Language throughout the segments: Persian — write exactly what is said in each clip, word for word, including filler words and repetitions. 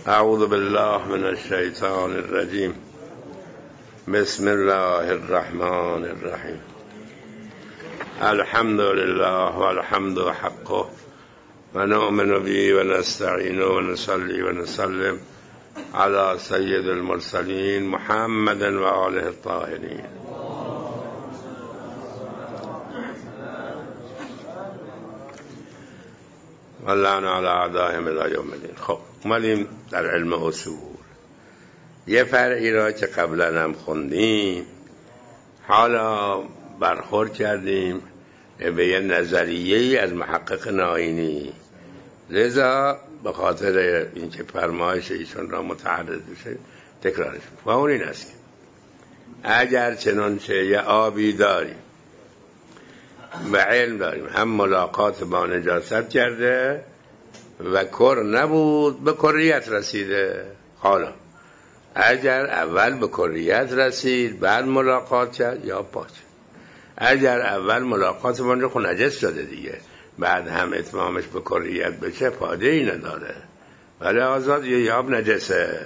اعوذ بالله من الشیطان الرجیم. بسم الله الرحمن الرحیم. الحمد لله والحمد حقه و نؤمن به و نستعین و نصلی و نسلم علی سید المرسلین محمد و آله الطاهرین. واللعن علی اعدائهم الی یوم الدین. خب اومدیم در علم اصول یه فرعی را که قبلا هم خوندیم، حالا برخورد کردیم به یه نظریه‌ای از محقق نائینی. لذا به خاطر اینکه فرمایش ایشون را متعرض بشه تکرارش و اون این است که اگر چنانچه یه آبی داریم و علم داریم هم ملاقات با نجاست کرده و کر نبود به کریت رسیده، حالا اگر اول به کریت رسید بعد ملاقات کرد یا پاک، اگر اول ملاقات با نجاست خود نجس شده دیگه، بعد هم اتمامش به کریت بشه فایده ای نداره، ولی آزاد یه یاب نجسه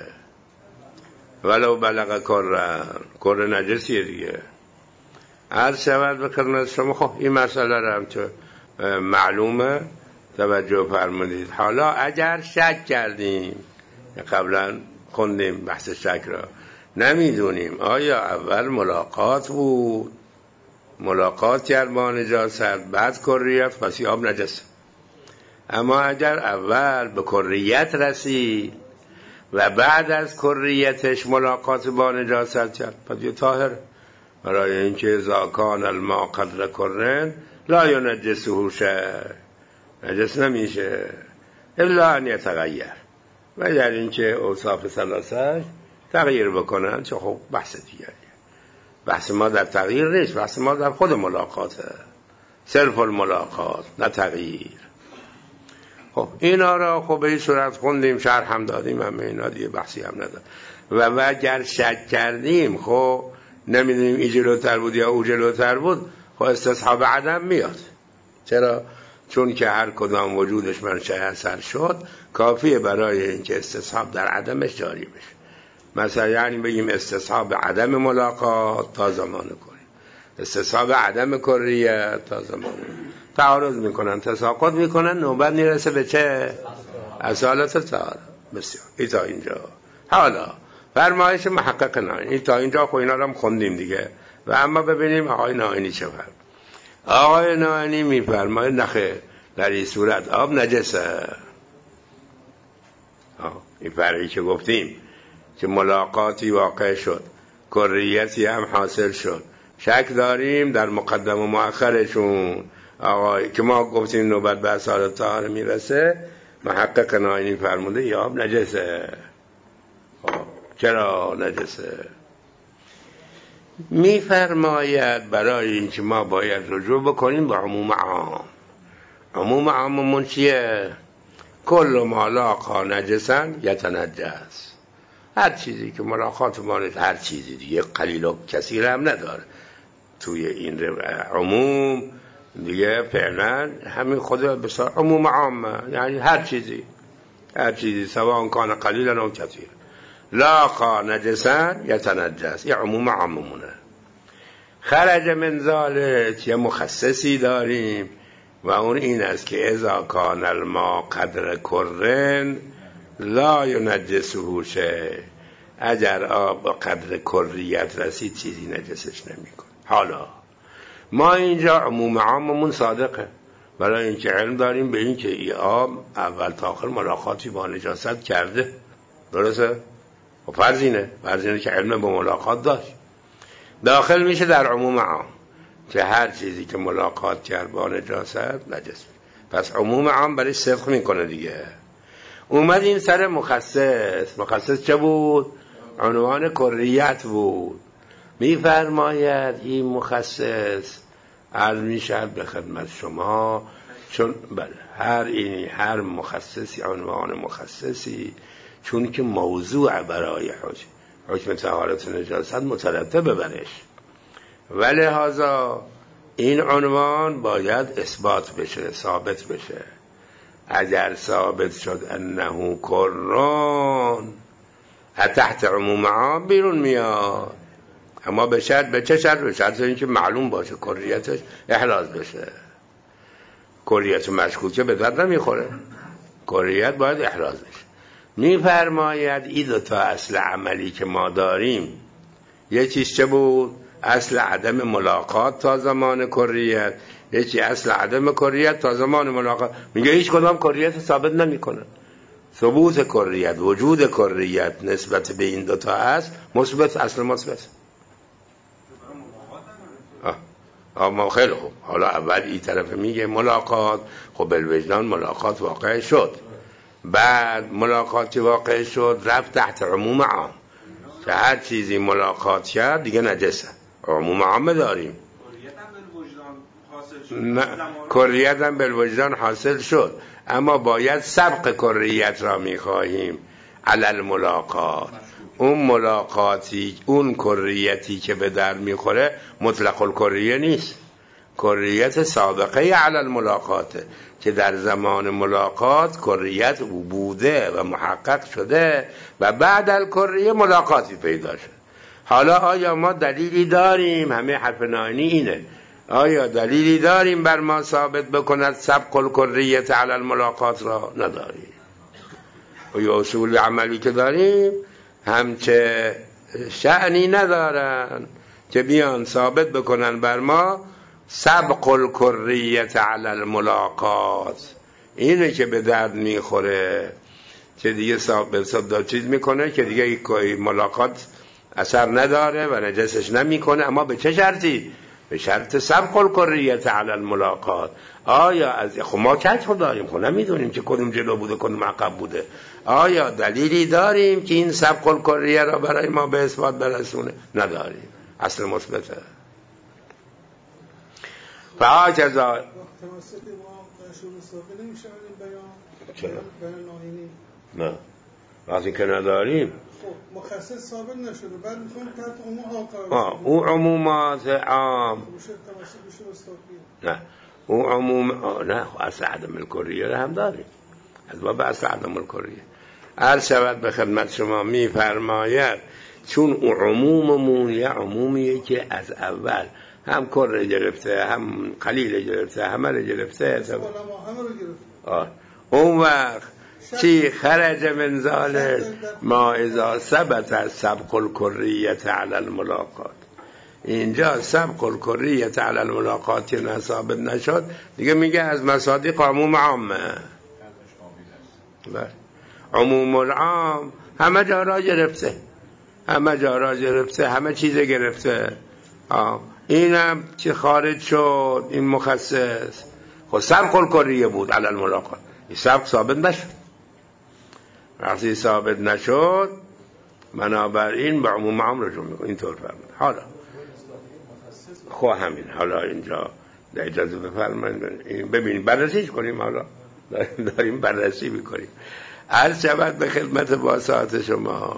ولو بلغ کرن، کر نجسیه دیگه. عرض شود به خدمت شما. خب این مسئله رو هم که معلومه توجه فرمودید. حالا اگر شک کردیم، قبلا خوندیم بحث شک را، نمیدونیم آیا اول ملاقات بود، ملاقات کرد با نجاست بعد کریت، پس آب نجس. اما اگر اول به کریت رسید و بعد از کریتش ملاقات با نجاست کرد پس یه طاهر، برای اینکه اذا کان الماء قدر کرن لا ینجسه شیء، نجس نمیشه الا ان یتغیر، و در اینکه اوصاف ثلاثه تغییر بکنن، چه خب بحث دیگریه. بحث ما در تغییر نیست، بحث ما در خود ملاقاته، صرف الملاقات نه تغییر. خب اینا را خب به این صورت خوندیم، شرح هم دادیم، همه اینا دیگه بحثی هم نداره. و اگر شک کردیم خب نمیدونیم این جلوتر بود یا او جلوتر بود، خب استصحاب عدم میاد. چرا؟ چون که هر کدام وجودش منشأ اثر شد، کافیه برای اینکه استصحاب در عدمش جاری بشه. مثلا یعنی بگیم استصحاب عدم ملاقات تا زمان کنیم، استصحاب عدم کریت تا زمان تعارض میکنن، تساقط میکنن، نوبت میرسه به چه؟ اصالت تعارض. بسیار این تا اینجا. حالا فرمایش محقق نائینی تا اینجا خب اینا رو هم خوندیم دیگه. و اما ببینیم آقای نائینی چه فرماید. آقای نائینی میفرماید نخیر، در این صورت آب نجسه. این فرقی که گفتیم که ملاقاتی واقع شد، کریتی هم حاصل شد، شک داریم در مقدم و مؤخرشون، آقای که ما گفتیم نوبت به اصالت طاهر میرسه، محقق نائینی فرموده یا آب نجسه. چرا نجسه؟ میفرماید برای اینکه ما باید رجوع بکنیم به عموم عام. عموم عاممون چیه؟ کل ما لاقا نجسا یتنجس، هر چیزی که ملاقات مانید، هر چیزی دیگه قلیل و کثیر هم نداره توی این عموم دیگه، فعلا همین خود بسیار عموم عامه، یعنی هر چیزی، هر چیزی سواء کان قلیلا و کثیر لاقا نجسا یتنجس، یه عموم عاممونه. خرج من ذالک یه مخصصی داریم و اون این است که اذا کان الماء قدر کرن لا ینجسه شیء، اگر آب قدر کریت رسید چیزی نجسش نمیکنه. حالا ما اینجا عموم عاممون صادقه، برای اینکه علم داریم به این که این آب اول تا آخر ملاقاتی با نجاست کرده، درسته؟ و فرض اینه، فرض اینه که علم با ملاقات داشت، داخل میشه در عموم عام که هر چیزی که ملاقات کرد با نجاست نجس. پس عموم عام برای صدق میکنه دیگه. اومد این سر مخصص. مخصص چه بود؟ عنوان کریت بود. میفرماید این مخصص عرض میشد به خدمت شما، چون بله هر این هر مخصصی عنوان مخصصی، چون که موضوع برای حکم حکم طهارت نجاست مترتب برش، و لذا این عنوان باید اثبات بشه، ثابت بشه. اگر ثابت شد انه کرن وجدان از تحت عموم عام بیرون میاد، اما به شرط، به چه شرط؟ به شرط اینکه معلوم باشه کلیتش احراز بشه. کلیت مشکوکه به درد نمیخوره، کلیت باید احراز بشه. میفرماید این دو تا اصل عملی که ما داریم، یکیش چه بود؟ اصل عدم ملاقات تا زمان کلیت، یکی اصل عدم کلیت تا زمان ملاقات. میگه هیچ کدام کلیت ثابت نمیکنه. ثبوت کلیت، وجود کلیت نسبت به این دو تا اصل مثبت، اصل مثبت. اما خیلی خوب، حالا اول این طرف میگه ملاقات، خب بالوجدان ملاقات واقع شد، بعد ملاقاتی واقع شد رفت تحت عموم عام، که هر چیزی ملاقات کرد دیگه نجسه. عموم عام داریم، کلیت هم بالوجدان حاصل شد، اما باید سبق کلیت را میخواهیم علل ملاقات. اون ملاقاتی، اون کلیتی که به در میخوره مطلق الکلیه نیست، کلیت سابقه علل ملاقاته که در زمان ملاقات کلیت بوده و محقق شده و بعد الکلیه ملاقاتی پیدا شد. حالا آیا ما دلیلی داریم؟ همه حرف نائینی اینه، آیا دلیلی داریم بر ما ثابت بکند سبق الکلیت علل ملاقات را؟ نداریم. و یا اصول عملی که داریم همچه شأنی ندارن که بیان ثابت بکنن بر ما سبق الکلیت علی الملاقات. اینه که به درد میخوره که دیگه ثابت ثابت چیز میکنه که دیگه ملاقات اثر نداره و نجسش نمیکنه، اما به چه شرطی؟ به شرط سبق الکلیت علی الملاقات. آیا از خب ما کشف داریم، خب نمیدونیم که کدوم جلو بوده کدوم عقب بوده، آیا دلیلی داریم که این سبق الکلیه را برای ما به اثبات برسونه؟ نداریم، اصل مثبته. فهاکذا نه وقتی که نداریم خب مخصص ثابت نشده، بعد میخوام تحت عموم عام. او عمومات عام نه، او عموم نه، اصل عدم الکلیه را هم داریم، از باب اصل عدم الکلیه. عرض شود به خدمت شما میفرماید چون او عموممون یه عمومیه که از اول هم کره گرفته، هم قلیل گرفته، همه رو گرفته، آه. اون وقت چی خرج من ذالک ما اذا ثبت از سبق الکلیت علی الملاقات. اینجا سبق الکلیت علی الملاقات که ثابت نشد دیگه میگه از مصادیق عموم عامه. عموم العام همه جا را گرفته، همه جا را گرفته، همه چیز گرفته. آه. اینم که خارج شد این مخصص خب سبق الکلیه بود علی الملاقات، این سبق ثابت نشد. وقتی ثابت نشد بنابراین به عموم عام رجوع میکنه. اینطور فرمود. حالا خب همین، حالا اینجا در اجازه بفرمایید ببینیم بررسیش کنیم، حالا داریم بررسی میکنیم. عرض شود به خدمت باسات شما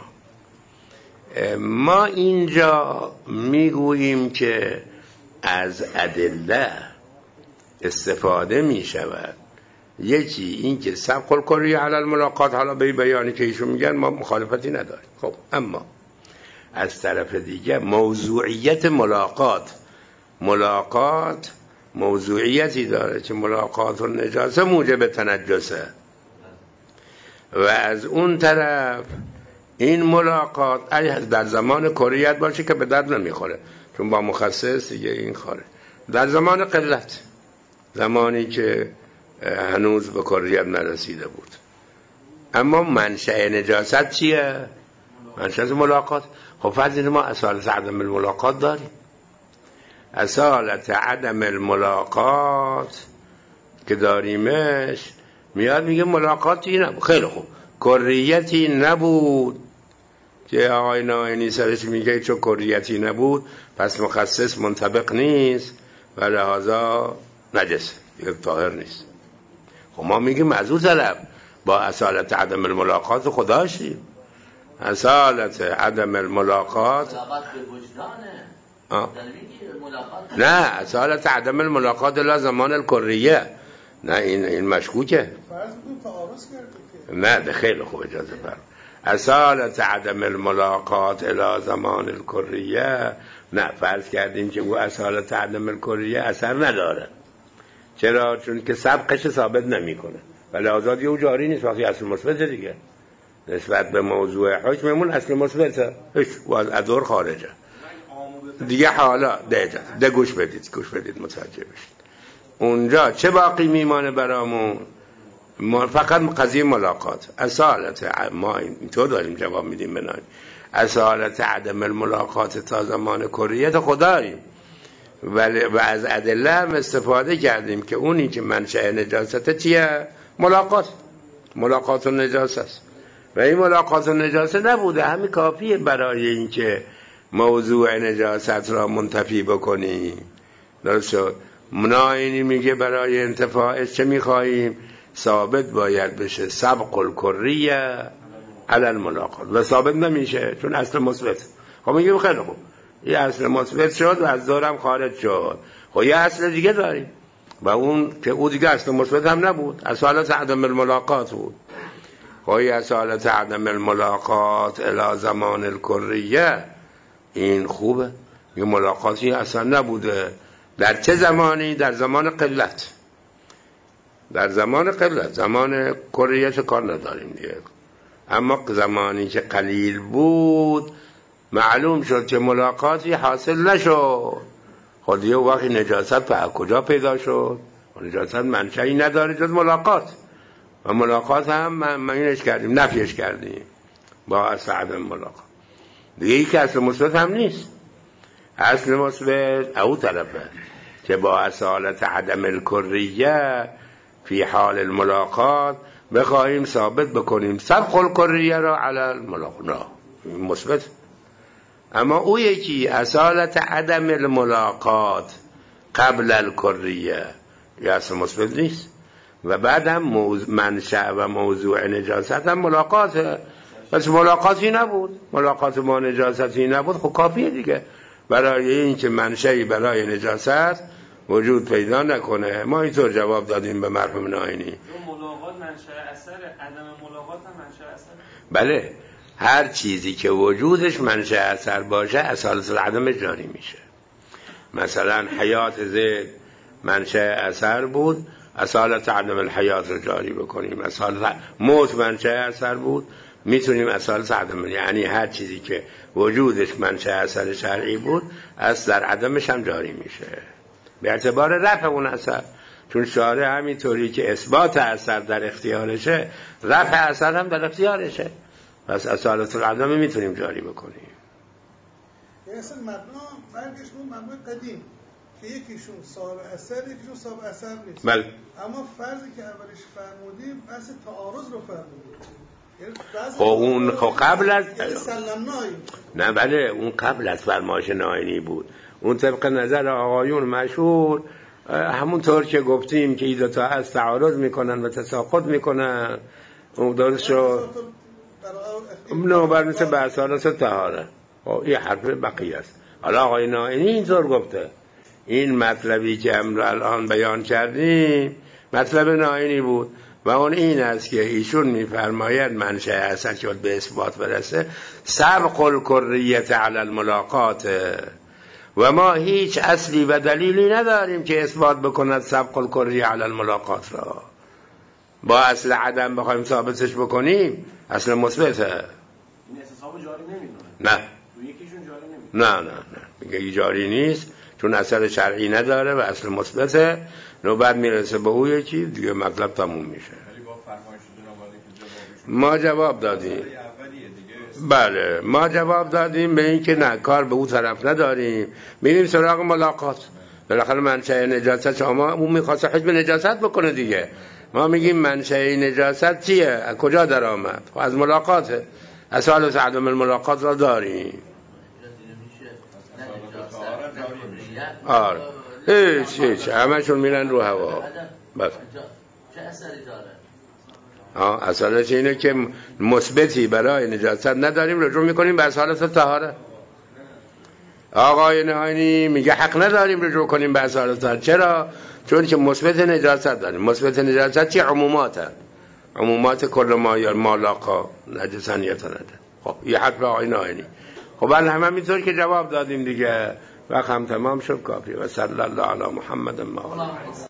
ما اینجا میگوییم که از ادله استفاده میشود. یکی این که سبق الکلیه علی الملاقات، حالا به بیانی که ایشون میگن ما مخالفتی نداریم. خب اما از طرف دیگه موضوعیت ملاقات، ملاقات موضوعیتی داره که ملاقات و نجاسه موجب تنجسه، و از اون طرف این ملاقات اگه در زمان کلیت باشه که به درد نمیخوره چون با مخصص دیگه این خاره. در زمان قلت، زمانی که هنوز به کلیت نرسیده بود. اما منشأ نجاست چیه؟ منشأ ملاقات. خب فرض ما اصالت عدم الملاقات داریم. اصالت عدم الملاقات که داریمش میاد میگه ملاقاتی نبود. خیلی خوب، کلیتی نبود که آقای نائینی سرش میگه چون کلیتی نبود پس مخصص منطبق نیست و لحاظا نجس دیگه طاهر نیست. خب ما میگیم از اون طرف با اصالت عدم الملاقات خداشیم. اصالت عدم الملاقات نه، اصالت عدم الملاقات لا زمان الکلیه. نه این این مشکوکه. نه ده خیلی خوب، اجازه فرم. اصالت عدم الملاقات الی زمان الکریه، نه فرض کردیم که او اصالت عدم الکریه اثر نداره. چرا؟ چون که سبقش ثابت نمیکنه ولی آزادی او جاری نیست. وقتی اصل مثبت دیگه نسبت به موضوع حکممون اصل مثبته، هیچ و از دور خارجه دیگه. حالا ده ده گوش بدید گوش بدید متوجه بشید. اونجا چه باقی میمانه برامون؟ ما فقط قضیه ملاقات. اصالت ما اینطور داریم جواب میدیم بنای اصالت عدم الملاقات تا زمان کریت خداییم، ولی و از ادله هم استفاده کردیم که اونی که منشأ نجاست چیه؟ ملاقات. ملاقات و نجاست است و این ملاقات و نجاست نبوده. همین کافیه برای اینکه موضوع نجاست را منتفی بکنی. درست شد؟ مناینی میگه برای انتفاعش چه میخواییم؟ ثابت باید بشه سبق الکریه علی الملاقات و ثابت نمیشه چون اصل مثبت. خب میگیم خیلی خوب یه اصل مثبت شد و از دورم خارج شد، خب یه اصل دیگه داریم و اون که او دیگه اصل مثبت هم نبود، اصالت عدم الملاقات بود. خب یه اصالت عدم الملاقات الی زمان الکریه این خوبه، یه ملاقاتی اصلا نبوده. در چه زمانی؟ در زمان قلت. در زمان قلت، زمان کریت کار نداریم دیگه. اما زمانی که قلیل بود معلوم شد که ملاقاتی حاصل نشد. خود یه وقتی نجاست به کجا پیدا شد؟ نجاست منشأی نداره جز ملاقات و ملاقات هم معنیش کردیم نفیش کردیم با اصل عدم ملاقات. دیگه یک اصل مثبت هم نیست. اصل مثبت او طرفه که با اصالت عدم الکریه فی حال الملاقات بخواهیم ثابت بکنیم سبق الکریه را علی الملاقات، نه مثبت. اما او یکی اصالت عدم الملاقات قبل الکریه یه اصل مثبت نیست و بعد هم موضوع منشأ و موضوع نجاست هم ملاقاته. پس ملاقاتی نبود، ملاقات با نجاستی نبود، خب کافیه دیگه برای این که منشأی برای نجاست وجود پیدا نکنه. ما اینطور جواب دادیم به مرحوم ناینی. ملاقات منشأ اثر، عدم ملاقات هم منشأ اثر. بله، هر چیزی که وجودش منشأ اثر باشه اصالت العدم جاری میشه. مثلا حیات زید منشأ اثر بود، اصالت عدم الحیات رو جاری بکنیم. اصالت موت منشأ اثر بود، میتونیم اصالت عدم، یعنی هر چیزی که وجودش منشأ اثر شرعی بود اصل در عدمش هم جاری میشه به اعتبار رفع اون اثر. چون شارع همینطوری که اثبات اثر در اختیارشه رفع اثر هم در اختیارشه، پس اصالت العدم میتونیم جاری بکنیم. یعنی اصلا مبنا برگشت اون مبنای قدیم که یکیشون صاحب اثر یکیشون صاحب اثر نیست. بله. اما فرضی که اولش فرمودیم بحث تعارض رو فرمودیم. خب اون خب قبل از سلمنایی نه بله اون قبل از فرمایش ناینی بود. اون طبق نظر آقایون مشهور همونطور که گفتیم که ایده تا از تعارض میکنن و تساقط میکنن. اون درست شد نو بر مثل به اصالت طهاره. این حرف بقیه است. حالا آقای ناینی اینطور گفته. این مطلبی که امر الان بیان کردیم مطلب ناینی بود و اون این است که ایشون میفرماید منشأ اثر که به اثبات برسه سبق الکریه علی الملاقات و ما هیچ اصلی و دلیلی نداریم که اثبات بکند سبق الکریه علی الملاقات را. با اصل عدم بخوایم ثابتش بکنیم اصل مثبته. این اساسا جاری نمیدونه. نه. تو یکیشون جاری نمیدونه. نه نه نه میگه جاری نیست چون اثر شرعی نداره و اصل مثبته. نوبت میرسه به او یکی دیگه مطلب تموم میشه. ما جواب دادیم. بله ما جواب دادیم به این که نه کار به او طرف نداریم، میریم سراغ ملاقات. بالاخره منشأ نجاست شما اون میخواسته حکم نجاست بکنه دیگه. ما میگیم منشأ نجاست چیه؟ از کجا در آمد؟ از ملاقاته. اصالت عدم الملاقات را داریم. آره هیچ هیچ همشون میرن رو هوا. بس چه اثری داره؟ آه اصالت اینه که مثبتی برای نجاست نداریم، رجوع میکنیم به اصالت طهاره. آقای نهانی میگه حق نداریم رجوع کنیم به اصالت طهاره. چرا؟ چون که مثبت نجاست داریم. مثبت نجاست چی؟ عموماته. عمومات کل ما یا مالاقا نجسن یا نده. خب یه حرف آقای ناینی. خب بله هم همینطور که جواب دادیم دیگه. وقت هم تمام شد کافی. و صلی الله علی محمد.